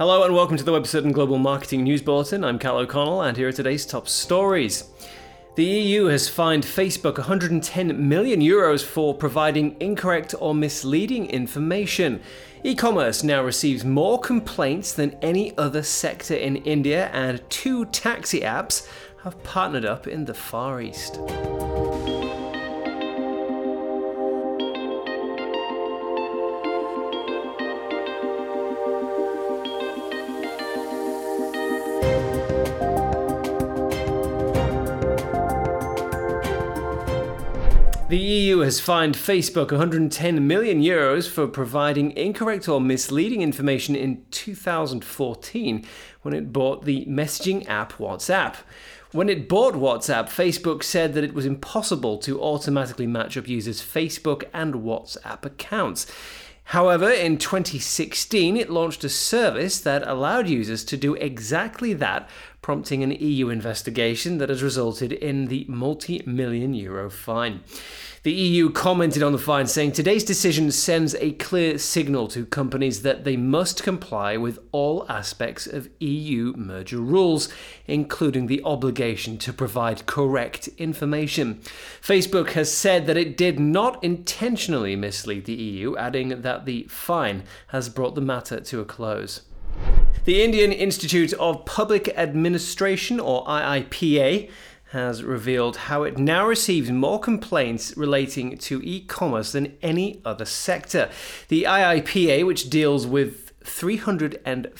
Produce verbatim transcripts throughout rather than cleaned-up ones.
Hello and welcome to the Webcertain Global Marketing News Bulletin. I'm Cal O'Connell and here are today's top stories. The E U has fined Facebook one hundred ten million euros for providing incorrect or misleading information. E-commerce now receives more complaints than any other sector in India, and two taxi apps have partnered up in the Far East. The E U has fined Facebook one hundred ten million euros for providing incorrect or misleading information in two thousand fourteen when it bought the messaging app WhatsApp. When it bought WhatsApp, Facebook said that it was impossible to automatically match up users' Facebook and WhatsApp accounts. However, in twenty sixteen, it launched a service that allowed users to do exactly that, prompting an E U investigation that has resulted in the multi-million euro fine. The E U commented on the fine, saying today's decision sends a clear signal to companies that they must comply with all aspects of E U merger rules, including the obligation to provide correct information. Facebook has said that it did not intentionally mislead the E U, adding that the fine has brought the matter to a close. The Indian Institute of Public Administration, or I I P A, has revealed how it now receives more complaints relating to e-commerce than any other sector. The I I P A, which deals with three hundred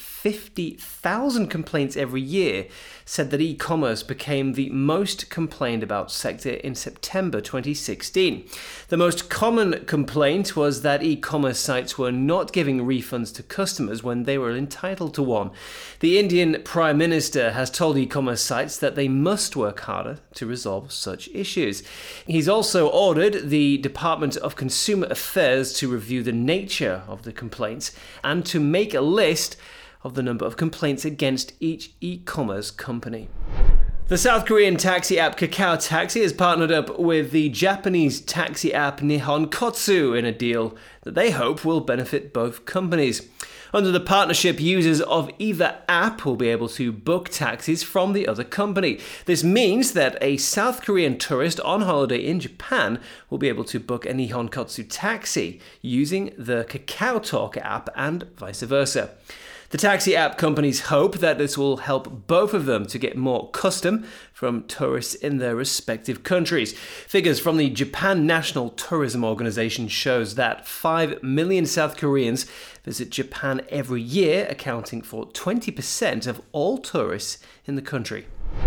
fifty thousand complaints every year, said that e-commerce became the most complained about sector in September twenty sixteen. The most common complaint was that e-commerce sites were not giving refunds to customers when they were entitled to one. The Indian Prime Minister has told e-commerce sites that they must work harder to resolve such issues. He's also ordered the Department of Consumer Affairs to review the nature of the complaints and to make a list of the number of complaints against each e-commerce company. The South Korean taxi app Kakao Taxi has partnered up with the Japanese taxi app Nihon Kotsu in a deal that they hope will benefit both companies. Under the partnership, users of either app will be able to book taxis from the other company. This means that a South Korean tourist on holiday in Japan will be able to book a Nihon Kotsu taxi using the Kakao Talk app and vice versa. The taxi app companies hope that this will help both of them to get more custom from tourists in their respective countries. Figures from the Japan National Tourism Organization shows that five million South Koreans visit Japan every year, accounting for twenty percent of all tourists in the country.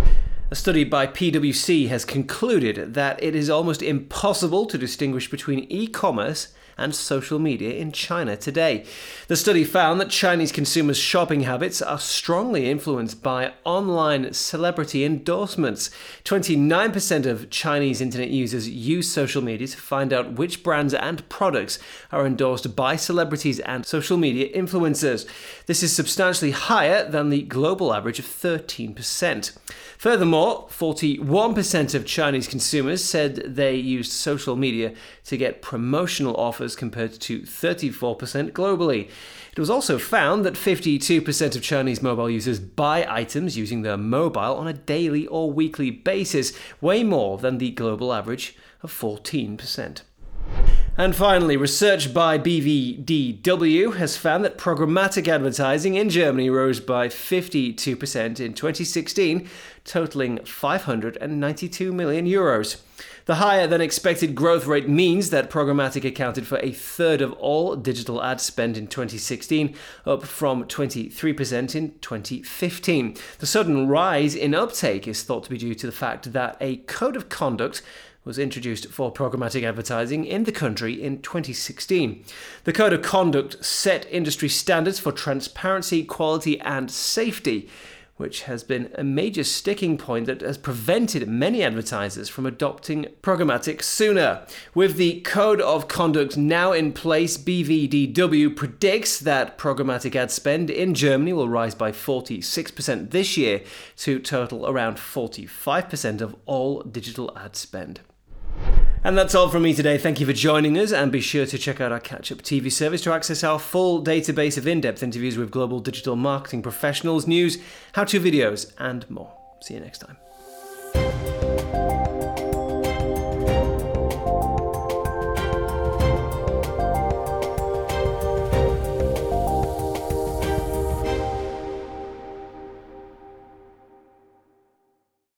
A study by P W C has concluded that it is almost impossible to distinguish between e-commerce and social media in China today. The study found that Chinese consumers' shopping habits are strongly influenced by online celebrity endorsements. twenty-nine percent of Chinese internet users use social media to find out which brands and products are endorsed by celebrities and social media influencers. This is substantially higher than the global average of thirteen percent. Furthermore, forty-one percent of Chinese consumers said they used social media to get promotional offers compared to thirty-four percent globally. It was also found that fifty-two percent of Chinese mobile users buy items using their mobile on a daily or weekly basis, way more than the global average of fourteen percent. And finally, research by B V D W has found that programmatic advertising in Germany rose by fifty-two percent in twenty sixteen, totaling five hundred ninety-two million euros. The higher than expected growth rate means that programmatic accounted for a third of all digital ad spend in twenty sixteen, up from twenty-three percent in twenty fifteen. The sudden rise in uptake is thought to be due to the fact that a code of conduct was introduced for programmatic advertising in the country in twenty sixteen. The Code of Conduct set industry standards for transparency, quality, and safety, which has been a major sticking point that has prevented many advertisers from adopting programmatic sooner. With the Code of Conduct now in place, B V D W predicts that programmatic ad spend in Germany will rise by forty-six percent this year to total around forty-five percent of all digital ad spend. And that's all from me today. Thank you for joining us, and be sure to check out our Catch-Up T V service to access our full database of in-depth interviews with global digital marketing professionals, news, how-to videos, and more. See you next time.